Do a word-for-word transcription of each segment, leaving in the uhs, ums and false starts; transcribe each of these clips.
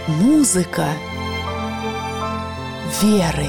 Музыка веры.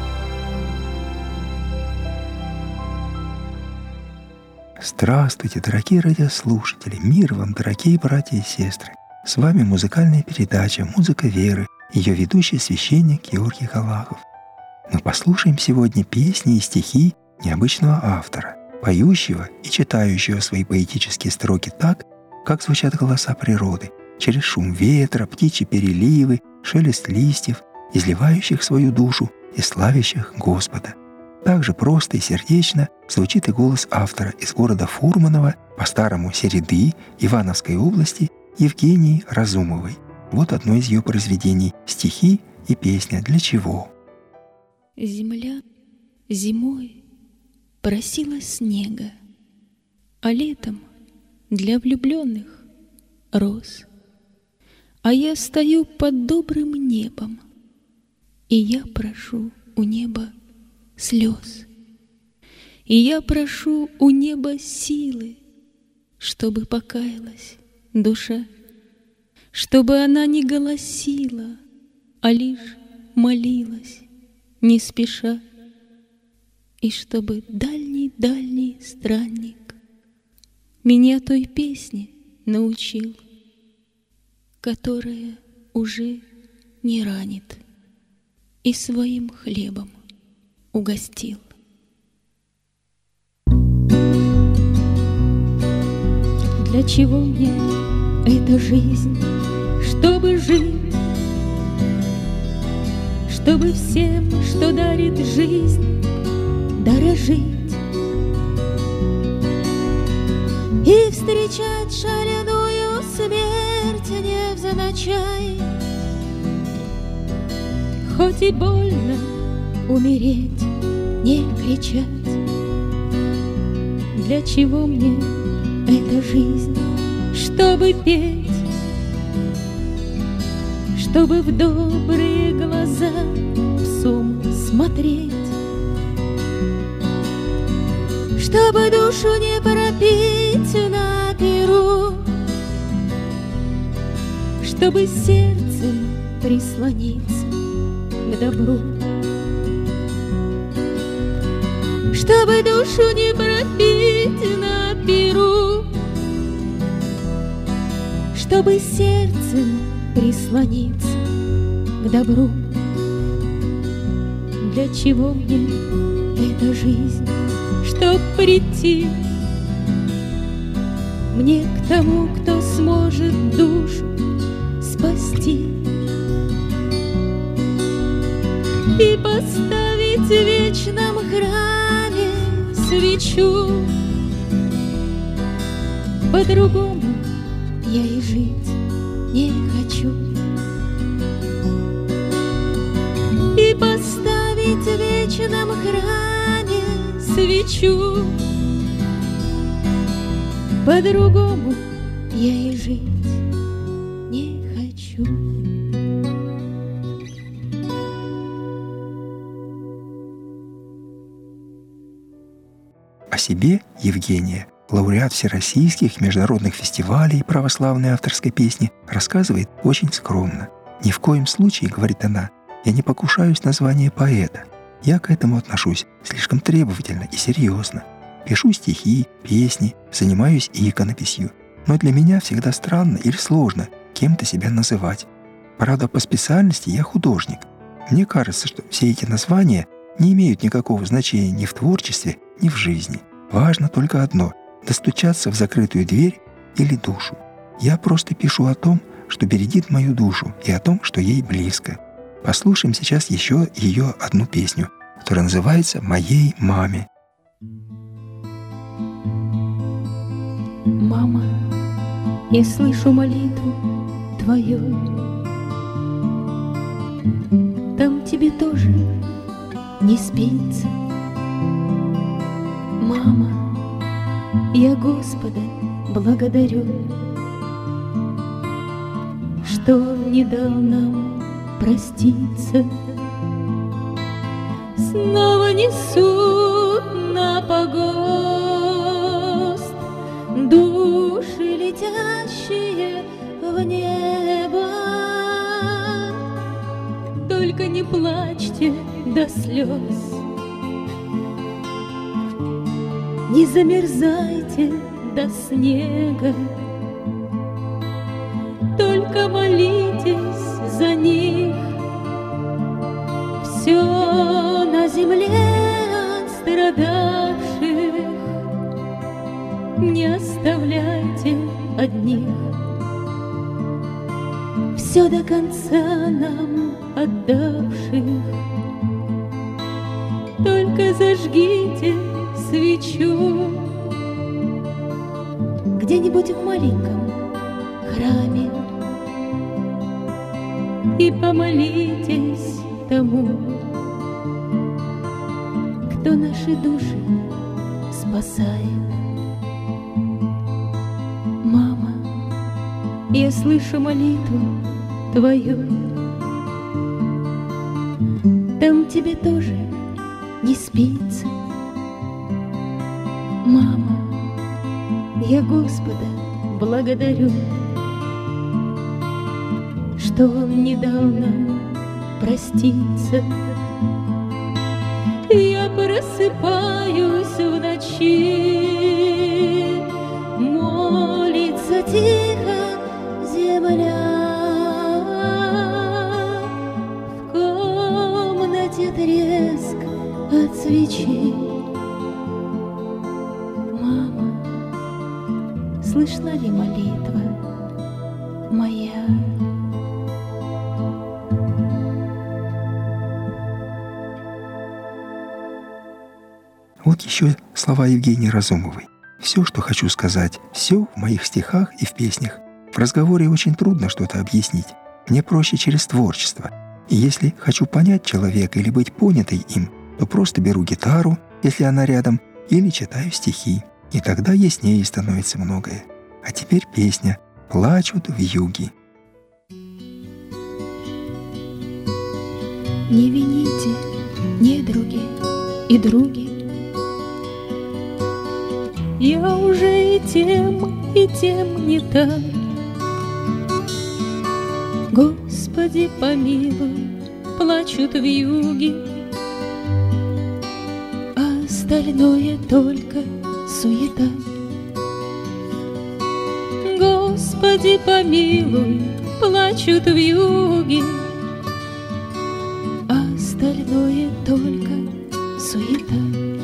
Здравствуйте, дорогие радиослушатели! Мир вам, дорогие братья и сестры! С вами музыкальная передача «Музыка веры», ее ведущий священник Георгий Галахов. Мы послушаем сегодня песни и стихи необычного автора, поющего и читающего свои поэтические строки так, как звучат голоса природы, через шум ветра, птичьи переливы, шелест листьев, изливающих свою душу и славящих Господа. Так же просто и сердечно звучит и голос автора из города Фурманова, по-старому Середы, Ивановской области, Евгении Разумовой. Вот одно из ее произведений — стихи и песня «Для чего?». Земля зимой просила снега, а летом для влюбленных роз. А я стою под добрым небом, и я прошу у неба слез. И я прошу у неба силы, чтобы покаялась душа, чтобы она не голосила, а лишь молилась, не спеша, и чтобы дальний-дальний странник меня той песне научил, которая уже не ранит, и своим хлебом угостил. Для чего мне эта жизнь, чтобы жить, чтобы всем, что дарит жизнь, дорожить и встречать шаленую смерть невзначай, хоть и больно умереть, не кричать. Для чего мне эта жизнь, чтобы петь, чтобы в добрые глаза псом смотреть, чтобы душу не пропить на перу, чтобы сердцем прислониться к добру, чтобы душу не пропить на перу, чтобы сердцем прислониться к добру. Для чего мне эта жизнь, чтоб прийти мне к тому, кто сможет душу спасти и поставить в вечном храме свечу. По-другому я и жить не хочу. И поставить в вечном храме свечу. По-другому я и жить не хочу. О себе Евгения, лауреат всероссийских международных фестивалей православной авторской песни, рассказывает очень скромно. «Ни в коем случае, — говорит она, — я не покушаюсь на звание поэта. Я к этому отношусь слишком требовательно и серьезно. Пишу стихи, песни, занимаюсь иконописью. Но для меня всегда странно или сложно кем-то себя называть. Правда, по специальности я художник. Мне кажется, что все эти названия не имеют никакого значения ни в творчестве, ни в жизни. Важно только одно — достучаться в закрытую дверь или душу. Я просто пишу о том, что бередит мою душу, и о том, что ей близко». Послушаем сейчас еще ее одну песню, которая называется «Моей маме». Мама, я слышу молитву твою, там тебе тоже не спится. Мама, я Господа благодарю, что Он не дал нам проститься. Снова несут на погост души, летящие в небо. Только не плачьте до слез, не замерзайте до снега, только молитесь за них. Все на земле от страдавших не оставляйте одних. Все до конца нам отдавших, только зажгите свечу где-нибудь в маленьком храме и помолитесь тому, кто наши души спасает. Мама, я слышу молитву твою, там тебе тоже не спится. Мама, я Господа благодарю, что Он не дал нам проститься. Я просыпаюсь в ночи, молится тихо земля. В комнате треск от свечей. Мама, слышна ли молитва моя? Вот еще слова Евгении Разумовой. Все, что хочу сказать, все в моих стихах и в песнях. В разговоре очень трудно что-то объяснить. Мне проще через творчество. И если хочу понять человека или быть понятой им, то просто беру гитару, если она рядом, или читаю стихи. И тогда яснее становится многое. А теперь песня «Плачут вьюги». Не вините, недруги и други, я уже и тем, и тем не та. Господи, помилуй, плачут вьюги, а остальное только суета. Господи, помилуй, плачут вьюги, а остальное только суета.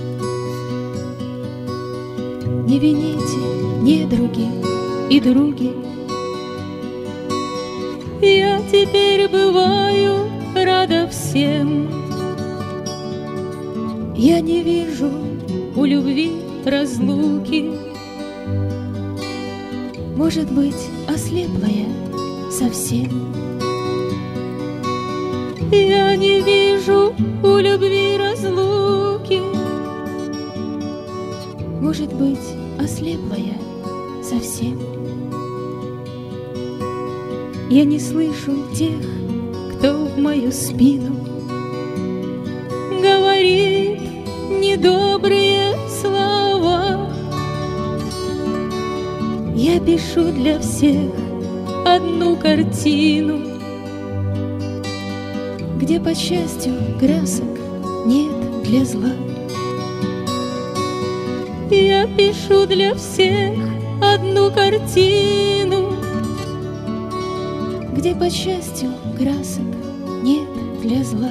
Не вините, недруги и други, я теперь бываю рада всем. Я не вижу у любви разлуки, может быть, ослепла я совсем. Я не вижу у любви разлуки, может быть, ослепла я совсем. Я не слышу тех, кто в мою спину говорит недобрые слова. Я пишу для всех одну картину, где, по счастью, красок нет для зла. Я пишу для всех одну картину, где, по счастью, красок нет для зла.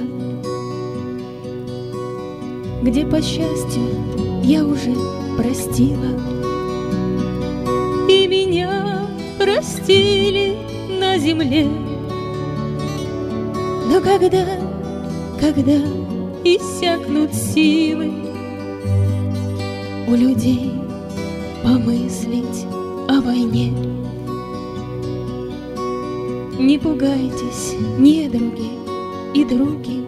Где, по счастью, я уже простила, и меня простили на земле. Но когда, когда иссякнут силы у людей помыслить о войне, не пугайтесь, недруги и други.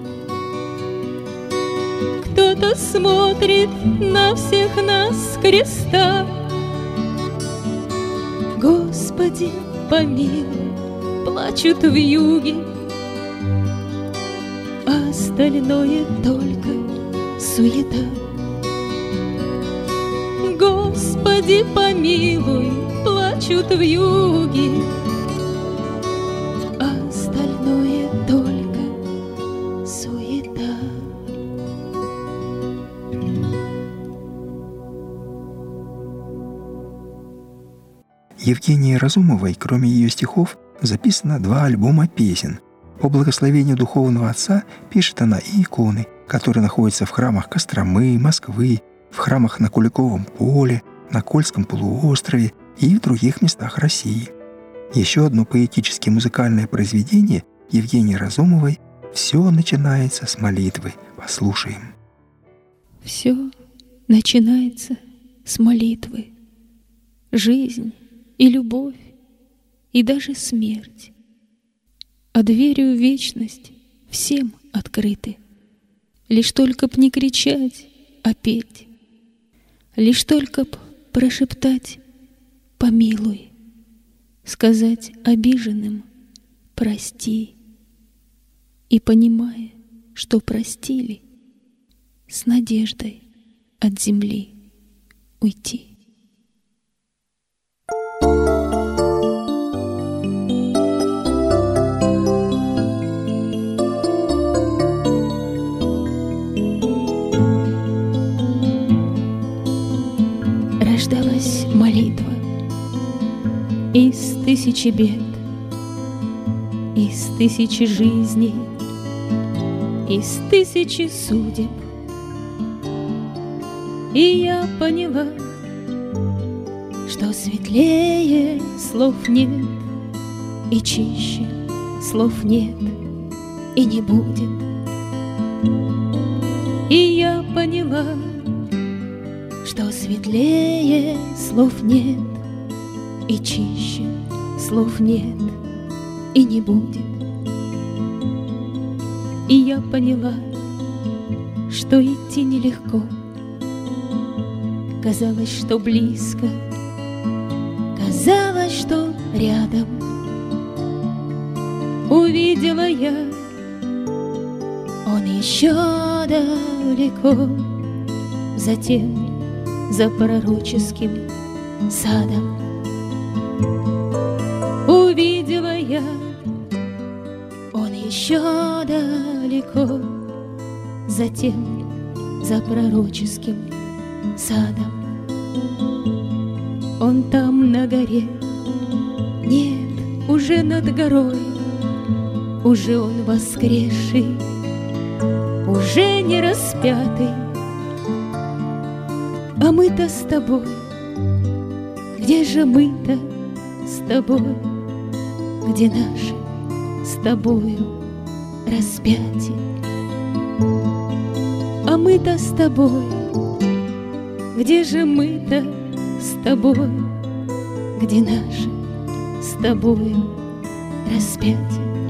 Кто-то смотрит на всех нас с креста. Господи, помилуй, плачут вьюги, а остальное только суета. Господи, помилуй, плачут вьюги, а остальное только Евгении Разумовой, кроме ее стихов, записано два альбома песен. По благословению духовного отца пишет она и иконы, которые находятся в храмах Костромы, Москвы, в храмах на Куликовом поле, на Кольском полуострове и в других местах России. Еще одно поэтически музыкальное произведение Евгении Разумовой «Все начинается с молитвы». Послушаем. Все начинается с молитвы. Жизнь и любовь, и даже смерть. А двери в вечность всем открыты. Лишь только б не кричать, а петь. Лишь только б прошептать «помилуй», сказать обиженным «прости». И, понимая, что простили, с надеждой от земли уйти. Рождалась молитва из тысячи бед, из тысячи жизней, из тысячи судеб. И я поняла, что светлее слов нет, и чище слов нет, и не будет. И я поняла, что светлее слов нет, и чище слов нет, и не будет. И я поняла, что идти нелегко. Казалось, что близко, казалось, что рядом. Увидела я, он еще далеко, затем за пророческим садом. Увидела я, он еще далеко, затем за пророческим садом. Он там на горе, нет, уже над горой, уже он воскресший, уже не распятый. А мы-то с тобой, где же мы-то с тобой, где наши с тобою распятие? А мы-то с тобой, где же мы-то с тобой, где наши с тобою распятие?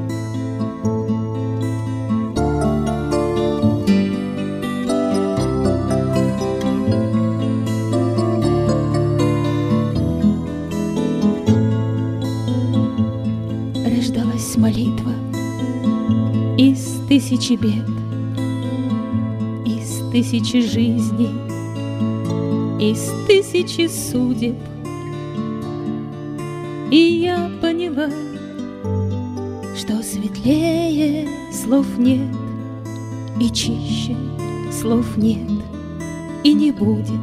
Рождалась молитва из тысячи бед, из тысячи жизней, из тысячи судеб. И я поняла, что светлее слов нет, и чище слов нет, и не будет.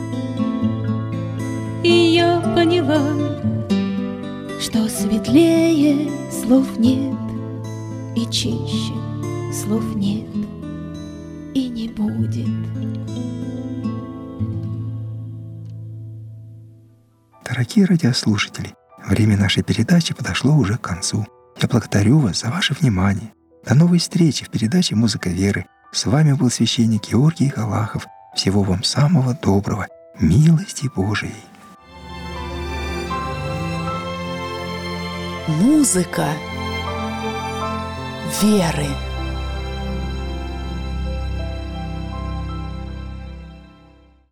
И я поняла, что светлее слов нет, и чище слов нет, и не будет. Дорогие радиослушатели, время нашей передачи подошло уже к концу. Я благодарю вас за ваше внимание. До новой встречи в передаче «Музыка веры». С вами был священник Георгий Галахов. Всего вам самого доброго, милости Божией. Музыка веры.